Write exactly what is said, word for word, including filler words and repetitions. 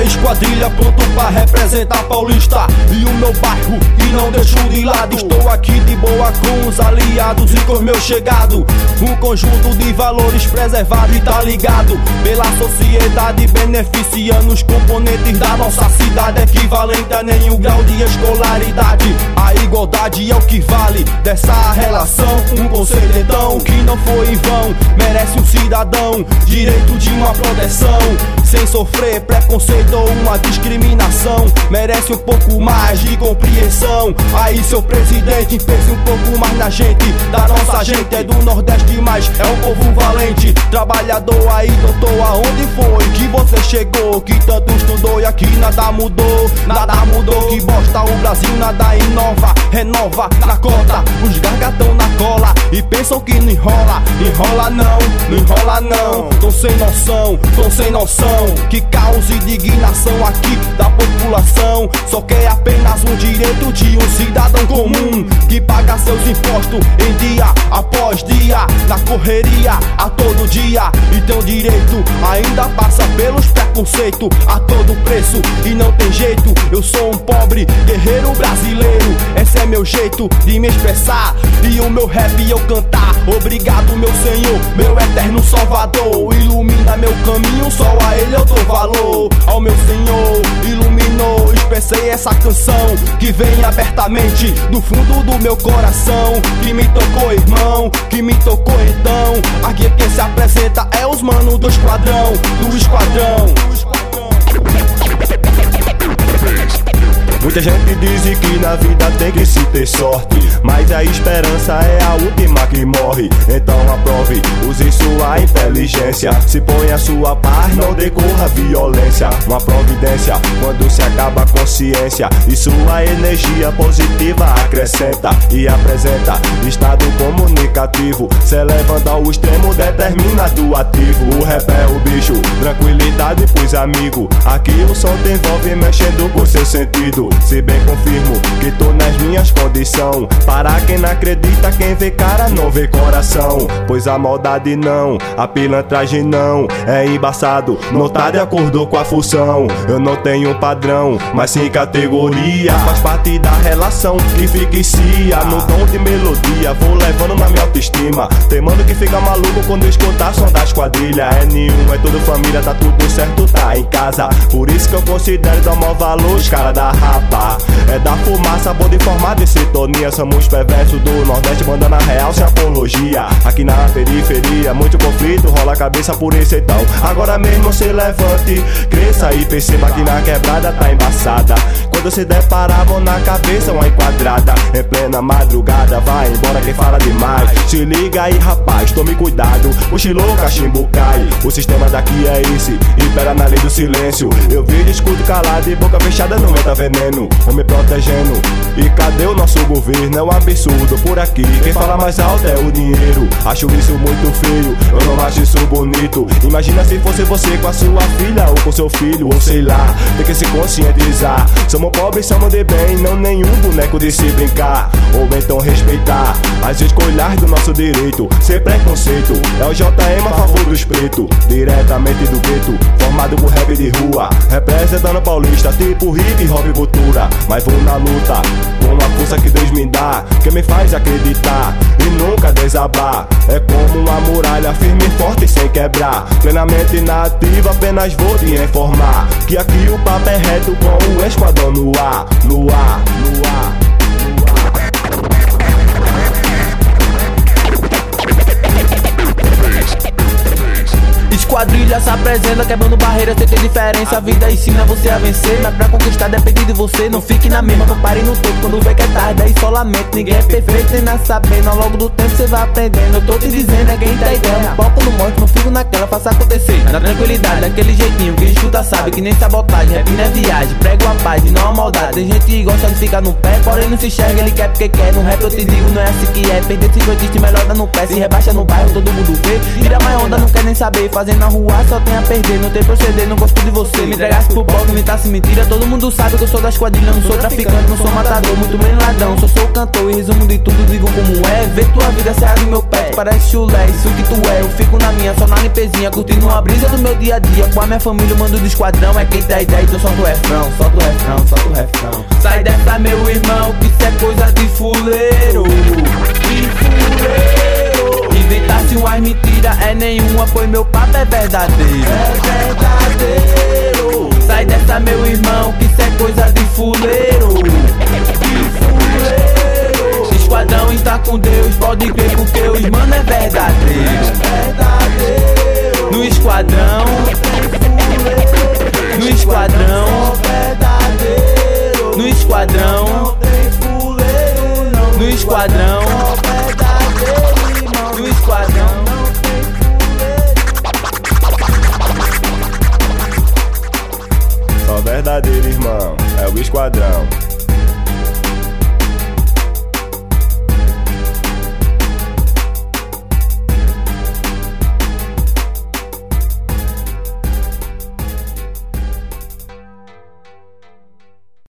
esquadrilha pronto pra representar Paulista e o meu bairro, e não deixo de lado. Estou aqui de boa com os aliados e com os meus chegados. Um conjunto de valores preservado e tá ligado pela sociedade, beneficiando os componentes da nossa cidade. Equivalente a nenhum grau de escolaridade. A igualdade é o que vale dessa relação. Um conceito então que não foi em vão. Merece um cidadão direito de uma proteção, sem sofrer preconceito ou uma discriminação. Merece um pouco mais de compreensão. Aí seu presidente, pense um pouco mais na gente. Da nossa gente, é do Nordeste, mas é um povo valente. Trabalhador aí, doutor, aonde foi que você chegou? Que tanto estudou e aqui nada mudou. Nada mudou, que bosta o Brasil, nada inova. Renova na cota, os gargatão na cola e pensam que não enrola. Enrola não, não enrola não. Tão sem noção, tão sem noção. Que causa indignação aqui da população. Só quer apenas um direito de um cidadão comum, que paga seus impostos em dia após dia, na correria a todo dia. E teu direito ainda passa pelos preconceitos a todo preço. E não tem jeito, eu sou um pobre guerreiro brasileiro. Esse é meu jeito de me expressar e o meu rap eu cantar. Obrigado meu Senhor, meu eterno Salvador. Ilumina meu caminho, só a Ele eu dou valor. Ao meu Senhor, iluminou, expressei essa canção que vem abertamente do fundo do meu coração. Que me tocou, irmão, que me tocou então. Aqui quem se apresenta é os manos do esquadrão, do esquadrão. Muita gente diz que na vida tem que se ter sorte, mas a esperança é a última que morre. Então aprove, use sua inteligência, se põe a sua paz, não decorra violência. Uma providência quando se acaba a consciência e sua energia positiva acrescenta e apresenta estado comunicativo, se levanta ao extremo, determina do ativo. O rap é o bicho, tranquilidade pros amigos. Aqui o som te envolve mexendo com seu sentido. Se bem confirmo que tô nas minhas condições. Para quem não acredita, quem vê cara não vê coração. Pois a maldade não, a pilantragem não. É embaçado, não tá de acordo com a função. Eu não tenho padrão, mas sim categoria. Faz parte da relação que ficcia no tom de melodia. Vou levando na minha autoestima. Tem mano que fica maluco quando escutar som das quadrilhas. É nenhum, é tudo família, tá tudo certo, tá em casa. Por isso que eu considero dar maior valor os cara da rapa. É da fumaça, bom de formada em sintonia. Somos perversos do Nordeste, mandando a real sem apologia. Aqui na periferia, muito conflito, rola a cabeça por isso então. Agora mesmo se levante, cresça e perceba que na quebrada tá embaçada. Quando se deparar, mão na cabeça, uma enquadrada. Em plena madrugada, vai embora quem fala demais. Se liga aí rapaz, tome cuidado, mochilou, cachimbo cai. O sistema daqui é esse, impera na lei do silêncio. Eu vídeo, escuto calado e boca fechada não meta veneno. Vou me protegendo. E cadê o nosso governo? É um absurdo por aqui. Quem fala mais alto é o dinheiro. Acho isso muito feio, eu não acho isso bonito. Imagina se fosse você com a sua filha ou com seu filho, ou sei lá. Tem que se conscientizar. Somos pobres, somos de bem, não nenhum boneco de se brincar. Ou então respeitar as escolhas do nosso direito, sem preconceito. É o J M a favor dos pretos, diretamente do gueto, formado por rap de rua, representando Paulista, tipo hip hop cultura. Mas vou na luta com a força que Deus me dá, que me faz acreditar e nunca desabar. É como uma muralha firme e forte sem quebrar. Plenamente nativa, apenas vou te informar que aqui o papo é reto com o esquadrão no ar, no ar, no ar. Esquadrilha se apresenta, quebrando barreiras sem ter diferença. A vida ensina você a vencer, mas pra conquistar depende de você. Não fique na mesma, não pare no tempo. Quando vê que é tarde, é isolamento. Ninguém é perfeito, nem nasce sabendo. Ao longo do tempo você vai aprendendo. Eu tô te dizendo, é quem tá ideia. No palco não mostra, não fico naquela, faça acontecer. Na tranquilidade, daquele jeitinho, quem escuta sabe que nem sabotagem. Rap não é viagem, prego a paz e não a maldade. Tem gente que gosta de ficar no pé, porém não se enxerga, ele quer porque quer. No rap eu te digo, não é assim que é. Perder cinquenta melhor dar no pé, se rebaixa no bairro, todo mundo vê. Tira mais onda, não quer nem saber. Fazendo na rua, só só tem a perder, não tem proceder, não gosto de você. Me entregasse pro pobre, imitasse mentira. Todo mundo sabe que eu sou das quadrilhas, não sou traficante, não sou matador, muito bem ladrão. Só sou cantor e resumo de tudo, digo como é. Vê tua vida sair do meu pé, parece chulé, isso que tu é. Eu fico na minha, só na limpezinha, curtindo uma brisa do meu dia a dia. Com a minha família, eu mando do esquadrão. É quem dá ideia, então solta o refrão, solta o refrão, solta o refrão. Sai dessa, meu irmão, que isso é coisa de fuleiro. De fuleiro. Inventasse umas mentiras, é nenhuma, pois meu papo é verdadeiro. É verdadeiro. Sai dessa, meu irmão, que isso é coisa de fuleiro. De fuleiro. Esquadrão está com Deus, pode crer porque os mano é verdadeiro. É verdadeiro. No esquadrão, no esquadrão, no esquadrão, no esquadrão, no esquadrão. Só verdadeiro, irmão, é o esquadrão.